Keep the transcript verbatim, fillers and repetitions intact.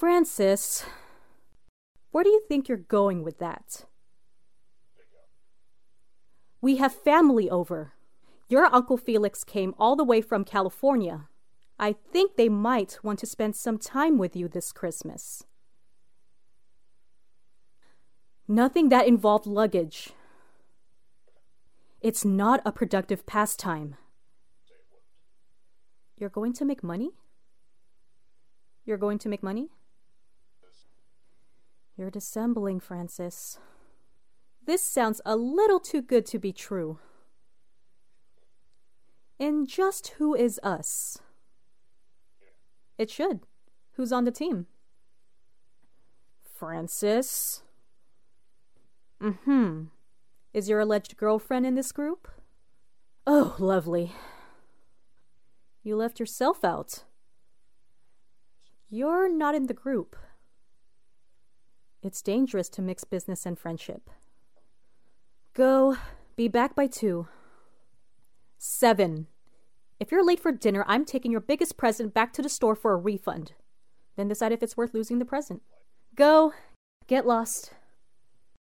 Francis, where do you think you're going with that? We have family over. Your Uncle Felix came all the way from California. I think they might want to spend some time with you this Christmas. Nothing that involved luggage. It's not a productive pastime. You're going to make money? You're going to make money? You're dissembling, Francis. This sounds a little too good to be true. And just who is us? It should. Who's on the team? Francis? Mm-hmm. Is your alleged girlfriend in this group? Oh, lovely. You left yourself out. You're not in the group. It's dangerous to mix business and friendship. Go. Be back by two. Seven. If you're late for dinner, I'm taking your biggest present back to the store for a refund. Then decide if it's worth losing the present. Go. Get lost.